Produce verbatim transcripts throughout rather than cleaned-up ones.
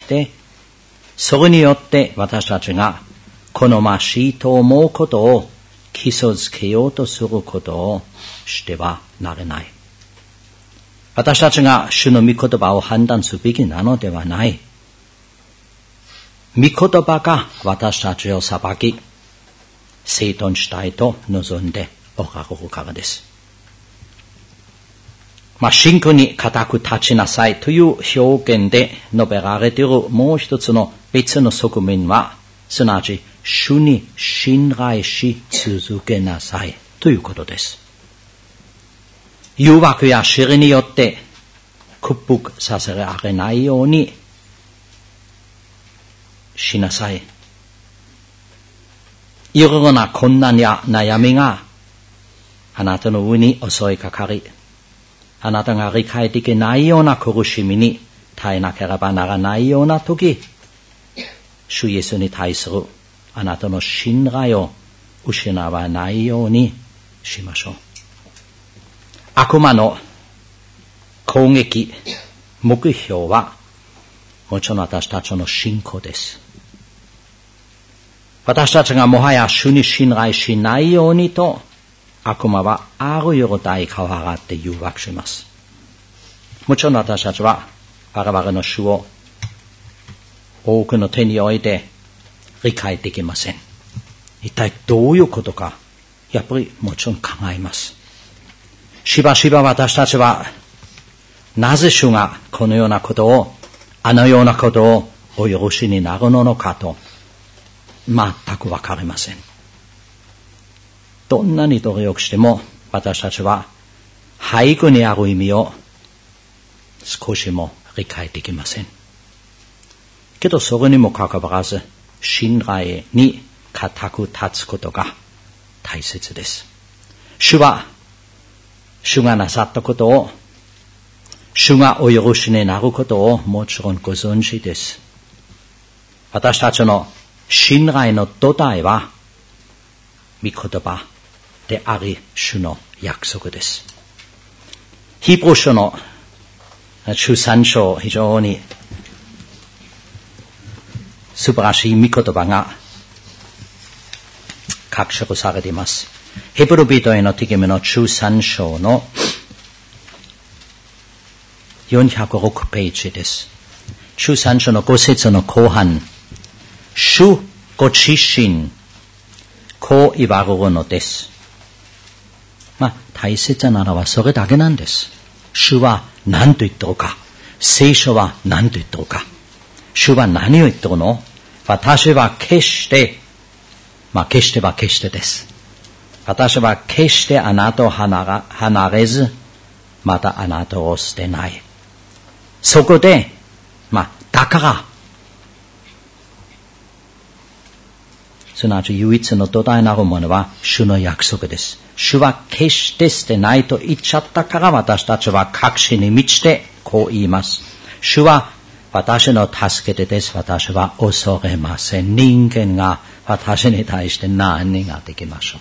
て、それによって私たちが好ましいと思うことを基礎づけようとすることをしてはならない。私たちが主の御言葉を判断すべきなのではない。御言葉が私たちを裁き、整頓したいと望んでおられるからです。まあ、信仰に固く立ちなさいという表現で述べられているもう一つの別の側面は、すなわち主に信頼し続けなさいということです。誘惑や試練によって屈服させられないようにしなさい。いろいろな困難や悩みがあなたの上に襲いかかり、あなたが理解できないような苦しみに耐えなければならないような時、主イエスに対するあなたの信頼を失わないようにしましょう。悪魔の攻撃、目標はもちろん私たちの信仰です。私たちがもはや主に信頼しないようにと悪魔はあるよう代価を払って誘惑します。もちろん私たちは我々の主を多くの手において理解できません。一体どういうことか、やっぱりもちろん考えます。しばしば私たちはなぜ主がこのようなことを、あのようなことをお許しになるのかと全くわかりません。どんなに努力しても私たちは背後にある意味を少しも理解できません。けどそれにもかかわらず信頼に固く立つことが大切です。主は主がなさったことを、主がお許しになることをもちろんご存知です。私たちの信頼の土台は御言葉であり、主の約束です。ヒブル書のじゅうさん章、非常に素晴らしい御言葉が書記されています。ヘブル人への手紙のじゅうさん章のよんひゃくろくページです。じゅうさん章のご節の後半、主ご自身こう言われるのです。まあ大切なのはそれだけなんです。主は何と言ってるか、聖書は何と言ってるか、主は何を言ってるの？私は決してまあ決しては決してです。私は決してあなたを離れず、またあなたを捨てない。そこで、まあ、だから、すなわち唯一の土台なるものは主の約束です。主は決して捨てないと言っちゃったから、私たちは確信に満ちてこう言います。主は私の助け手です。私は恐れません。人間が私に対して何ができましょう。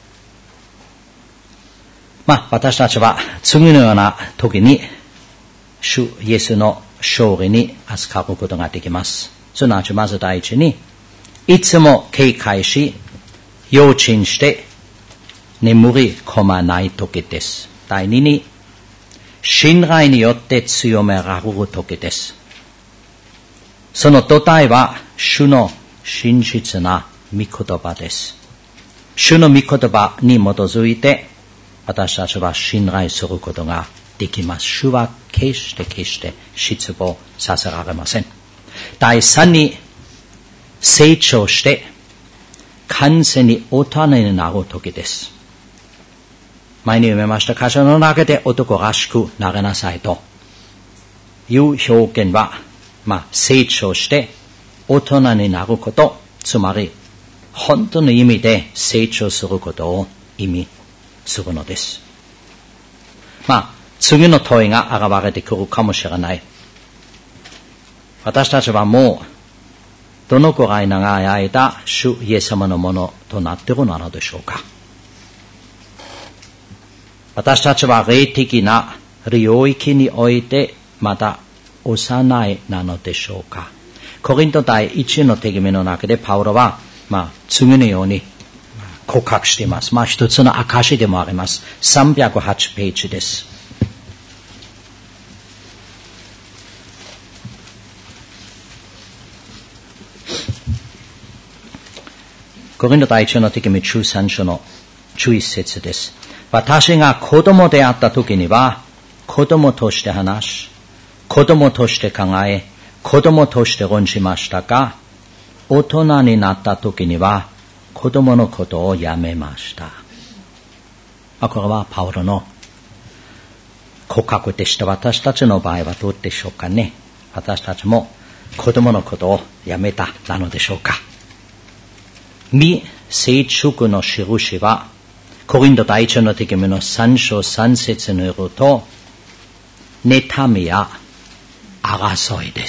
まあ、私たちは次のような時に主イエスの勝利に預かることができます。すなわちまず第一に、いつも警戒し、用心して眠り込まない時です。第二に、信頼によって強められる時です。その土台は主の真実な御言葉です。主の御言葉に基づいて私たちは信頼することができます。主は決して決して失望させられません。第三に、成長して完全に大人になる時です。前に読みました箇所の中で男らしくなれなさいという表現は、まあ成長して大人になること、つまり本当の意味で成長することを意味するのです。まあ次の問いが現れてくるかもしれない。私たちはもうどのくらい長い間主イエス様のものとなっているのでしょうか。私たちは霊的な領域においてまだ幼いなのでしょうか。 コリント第一の手紙の中でパウロは、まあ、次のように告白しています。まあ、一つの証でもあります。さんびゃくはちページです。コリント第一の手紙じゅうさん章のじゅういち節です。私が子供であった時には、子供として話し、子供として考え、子供として論しましたが、大人になった時には、子供のことをやめました。まあ、これはパウロの告白でした。私たちの場合はどうでしょうかね。私たちも子供のことをやめたなのでしょうか。未成熟の印は、コリント第一の手紙のさん章さん節によると、妬みや争いです。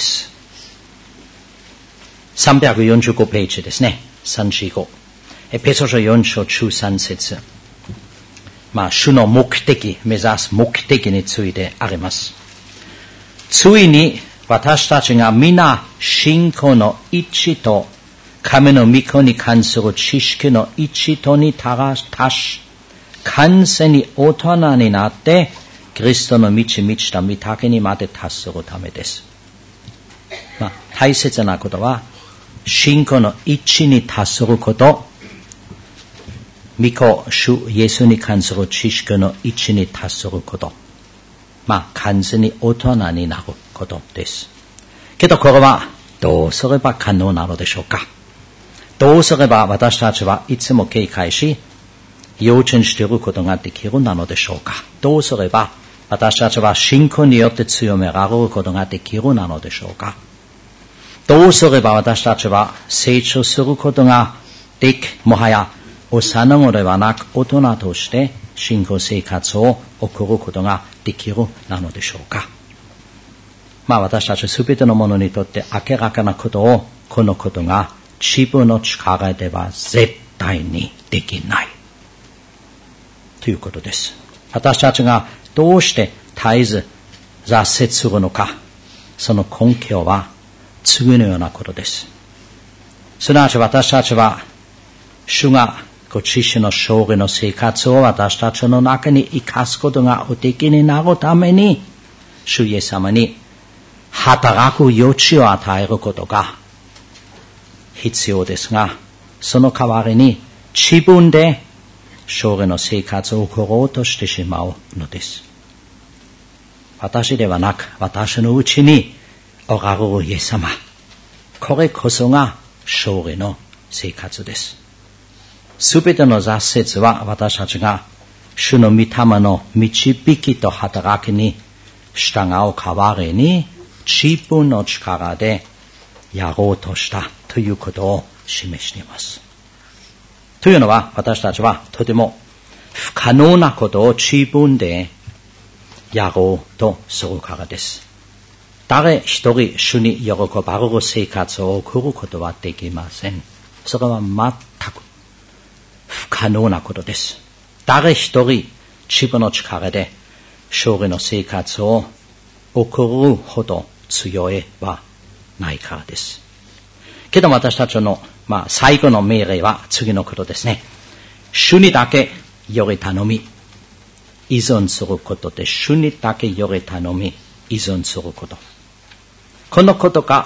さんびゃくよんじゅうごページですね。さんよんご。エペソ書よん章じゅうさん節。まあ、主の目的、目指す目的についてあります。ついに私たちが皆信仰の一致と神の御子に関する知識の一致とに達し、完全に大人になって、キリストの満ち満ちた御岳にまで達するためです。まあ、大切なことは、信仰の一致に達すること、御子、主イエスに関する知識の一致に達すること、まあ、完全に大人になることです。けどこれは、どうすれば可能なのでしょうか。どうすれば私たちはいつも警戒し、用心していることができるなのでしょうか。どうすれば私たちは信仰によって強められることができるなのでしょうか。どうすれば私たちは成長することができ、もはや幼子ではなく大人として信仰生活を送ることができるなのでしょうか。まあ私たちすべてのものにとって明らかなことを、このことが自分の力では絶対にできないということです。私たちがどうして絶えず挫折するのか、その根拠は次のようなことです。すなわち私たちは、主がご自身の勝利の生活を私たちの中に生かすことがおできになるために、主イエス様に働く余地を与えることが必要ですが、その代わりに自分で勝利の生活を送ろうとしてしまうのです。私ではなく、私のうちにおられるイエス様、これこそが勝利の生活です。すべての挫折は私たちが主の御霊の導きと働きに従う代わりに、自分の力でやろうとしたということを示しています。というのは、私たちはとても不可能なことを自分でやろうとするからです。誰一人主に喜ばれる生活を送ることはできません。それは全く不可能なことです。誰一人自分の力で勝利の生活を送るほど強いはないからです。けど私たちの、まあ、最後の命令は次のことですね。主にだけより頼み、依存することで、主にだけより頼み、依存すること。このことが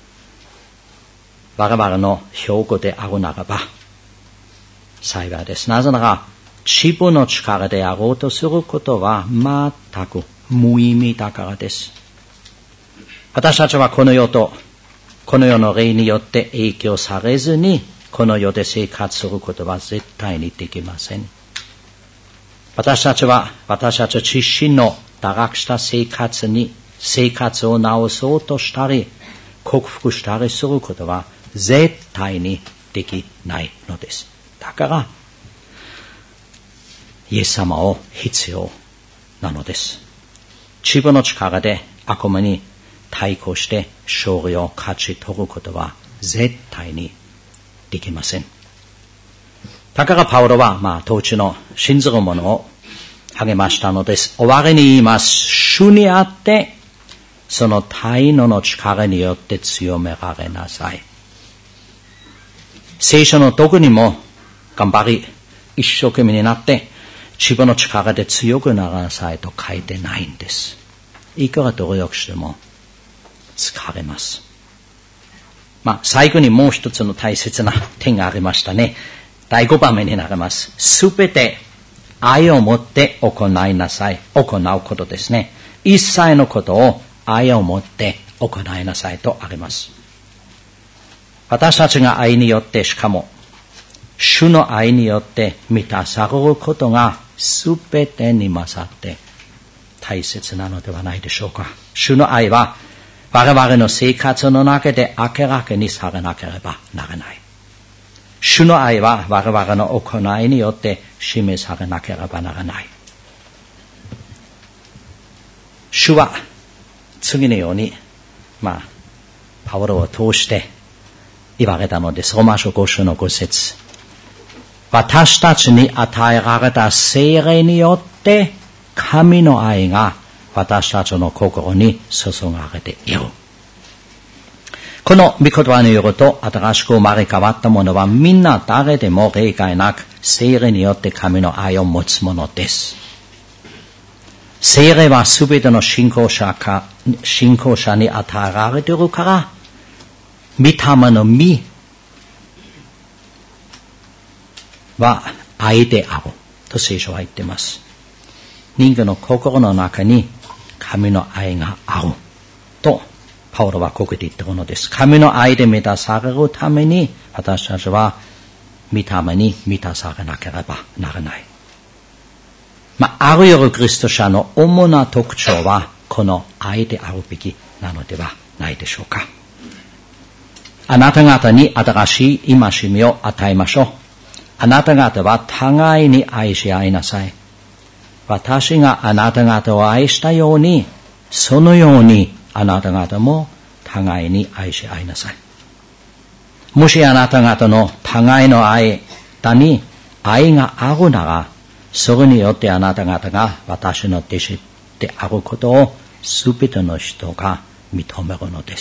我々の標語であるならば幸いです。なぜなら、自分の力でやろうとすることは全く無意味だからです。私たちはこの世とこの世の霊によって影響されずに、この世で生活することは絶対にできません。私たちは、私たち自身の堕落した生活に、生活を直そうとしたり、克服したりすることは絶対にできないのです。だから、イエス様を必要なのです。自分の力で悪魔に対抗して勝利を勝ち取ることは絶対にできません。だからパウロは、まあ、当時の信ずる者を励ましたのです。終わりに言います。主にあってその大能の力によって強められなさい。聖書のどこにも頑張り、一生懸命になって、自分の力で強くならなさいと書いてないんです。いくら努力しても疲れます。まあ、最後にもう一つの大切な点がありましたね。だいごばんめになります。すべて愛を持って行いなさい。行うことですね。一切のことを愛を持って行いなさいとあります。私たちが愛によって、しかも主の愛によって満たされることがすべてに勝って大切なのではないでしょうか。主の愛は我々の生活の中で明らかにされなければならない。主の愛は我々の行いによって示されなければならない。主は次のように、まあ、パウロを通して言われたのです。ローマ書ご章のご節。私たちに与えられた聖霊によって神の愛が私たちの心に注がれている。この御言葉によると、新しく生まれ変わった者はみんな誰でも例外なく聖霊によって神の愛を持つものです。聖霊はすべての信仰者か、信仰者に与えられているから、御霊の実は愛であると聖書は言っています。人間の心の中に神の愛があるとパウロはここで言っているのです。神の愛で満たされるために私たちは御霊に満たされなければならない。まあ、あるよるクリスト者の主な特徴はこの愛であるべきなのではないでしょうか。あなた方に新しい戒めを与えましょう。あなた方は互いに愛し合いなさい。私があなた方を愛したように、そのようにあなた方も互いに愛し合いなさい。もしあなた方の互いの間に愛があるなら、それによってあなた方が私の弟子であることをすべての人が認めるのです。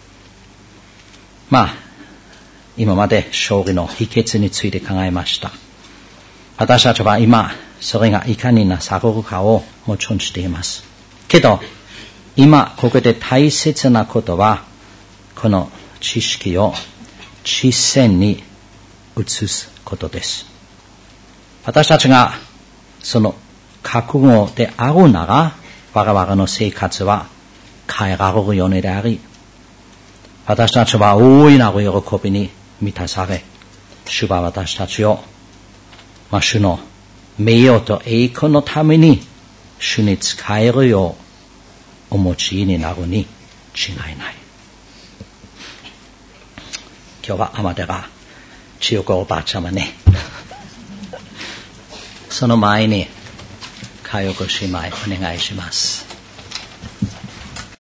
まあ、今まで勝利の秘訣について考えました。私たちは今、それがいかになされるかをもちろんしています。けど、今ここで大切なことは、この知識を実践に移すことです。私たちがその覚悟であるなら、我々の生活は変えられるようにであり、私たちは大いなる喜びに満たされ、主は私たちを、まあ、主の名誉と栄光のために主に仕えるようお持ちになるに違いない。今日は天寺千代子おばあちゃまね。その前に佳代子姉妹お願いします。